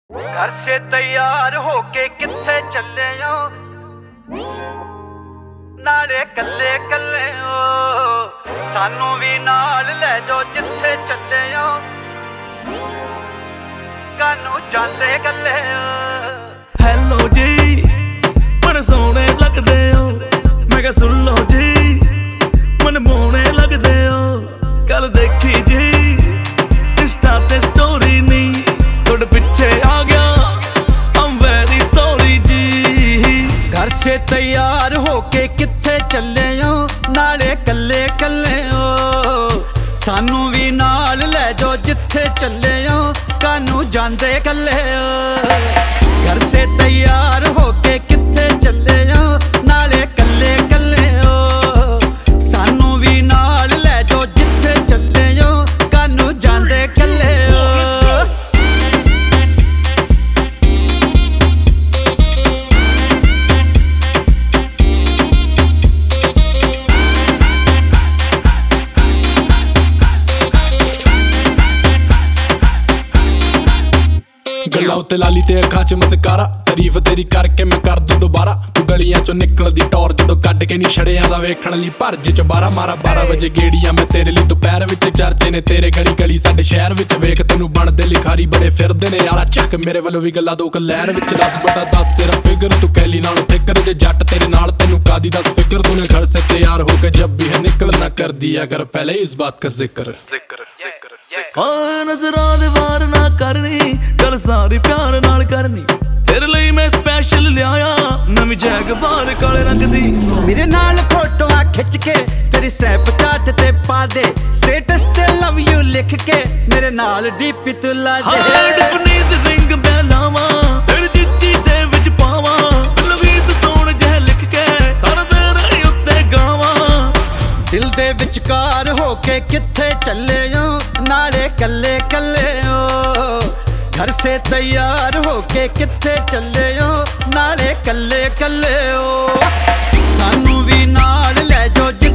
घर से तैयार होके किथे चले हो, नाले कल्ले कल्ले हो, सानू भी नाल ले जाओ जिथे चले हो, कानू जाते गले हो। हेलो जी बड़े सोहने लगदे हो, मैं क्या सुन लो जी मन मोहने लगदे हो। कल देखी जी इंस्टा ते स्टोरी नहीं थोड़े पीछे आ गया, I'm very sorry जी। घर से तैयार होके किथे चले हो, नाले कल्ले कल्ले हो, सानू भी नाल ले जाओ जिथे चले हो, कानू जांदे कल्ले हो। घर से तैयार होके किथे चले हो, नाले कल्ले कल्ले हो, सानू भी नाल ले जाओ जिथे चले हो, कानू जांदे कल्ले हो। गल्लां उत्ते लाली ते अखां च मस्कारा, तारीफ तेरी करके मैं कर दूं दोबारा। तू गलियां चों निकलदी टौर जदों कड्ड के नी छड़ियां दा वेखण लई भरजे च 12 मारा 12 वजे गेड़ियां मैं तेरे लई दुपहर विच चर्चे ने तेरे गली गली साडे शहर विच। वेख तैनूं बनदे लिखारी बड़े फिरदे ने यारा, चक मेरे वल्लों भी गल्लां दो लहर विच। 10/10 तेरा फिगर तू कैली नालों फिकर, जे जट तेरे नाल तैनूं कादी दस फिकर। तूने घर से तैयार होके जब भी है निकलना कर दिया कर पहले इस बात का जिक्र। हाँ नजरां दे वार ना करनी, गल सारी प्यार नाल करनी। तेरे लिए मैं स्पेशल लिया नवीं जैगवार काले रंग दी। मेरे नाल फोटोआं खिच के तेरी स्नैपचैट ते पा दे, स्टेटस ते लव यू लिख के मेरे नाल डीपी तू ला दे। हाँ रिंग मैं लावां तेरी चिट्ठी दे विच पावां, लवीत सोण जह लिख के सारा तेरे उत्ते गावां। दिल दे विचकार होके किथे चले हो, नाले कल्ले कल्ले हो, घर से तैयार होके किथे चले हो, नाले कल्ले कल्ले हो, सानू भी नाल ले जाओ।